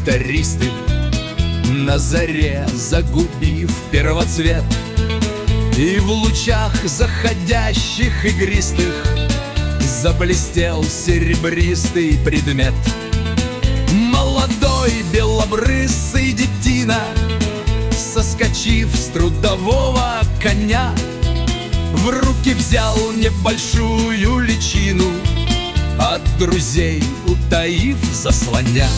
трактористы, на заре загубив первоцвет, и в лучах заходящих игристых заблестел серебристый предмет. Молодой белобрысый детина, соскочив с трудового коня, в руки взял небольшую личину, от друзей утаив заслоня.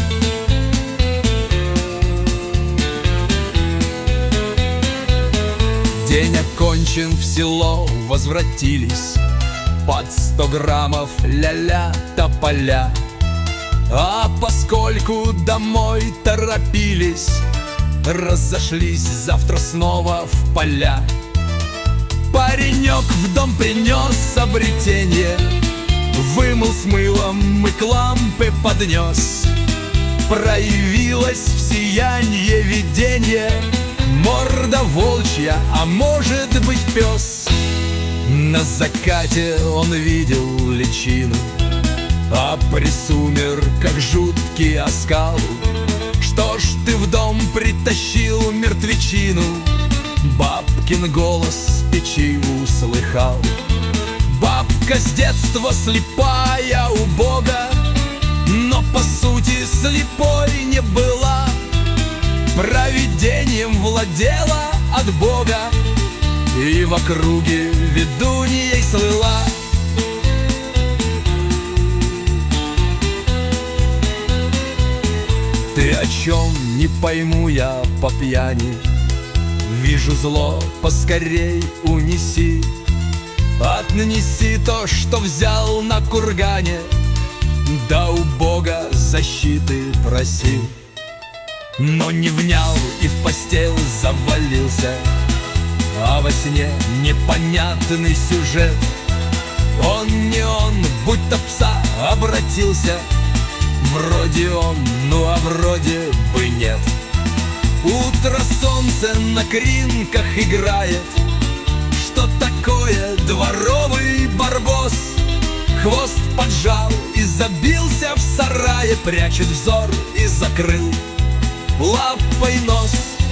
День окончен, в село возвратились, под 100 граммов ля-ля тополя. А поскольку домой торопились, разошлись завтра снова в поля. Паренек в дом принес обретенье, вымыл с мылом и к лампе поднес. Проявилось в сиянье виденье, морда волчья, а может быть пес. На закате он видел личину, а при сумерках жуткий оскал. Что ж ты в дом притащил мертвечину? Бабкин голос с печи услыхал. Бабка с детства слепая, убога, но по сути слепой не была. Провидением владела от Бога, и в округе ведуньей слыла. Ты о чем, не пойму я по пьяни, вижу зло, поскорей унеси. Отнеси то, что взял на кургане, да у Бога защиты проси. Но не внял и в постель завалился, а во сне непонятный сюжет. Он не он, будто пса обратился. Вроде он, ну а вроде бы нет. Утро солнце на кринках играет. Что такое дворовый барбос? Хвост поджал и забился в сарае, прячет взор и закрыл лапой нос.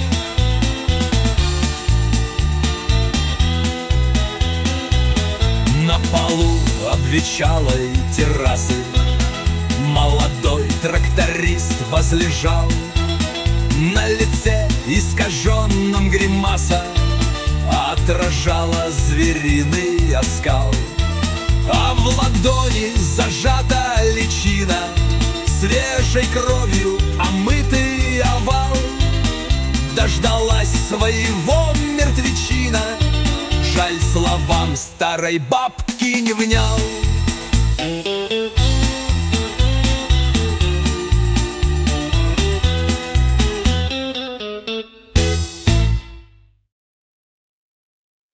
На полу обветшалой террасы молодой тракторист возлежал. На лице искаженном гримаса отражала звериный оскал. А в ладони зажата личина, свежей кровью омытый овал. Дождалась своего мертвечина, жаль, словам старой бабки не внял.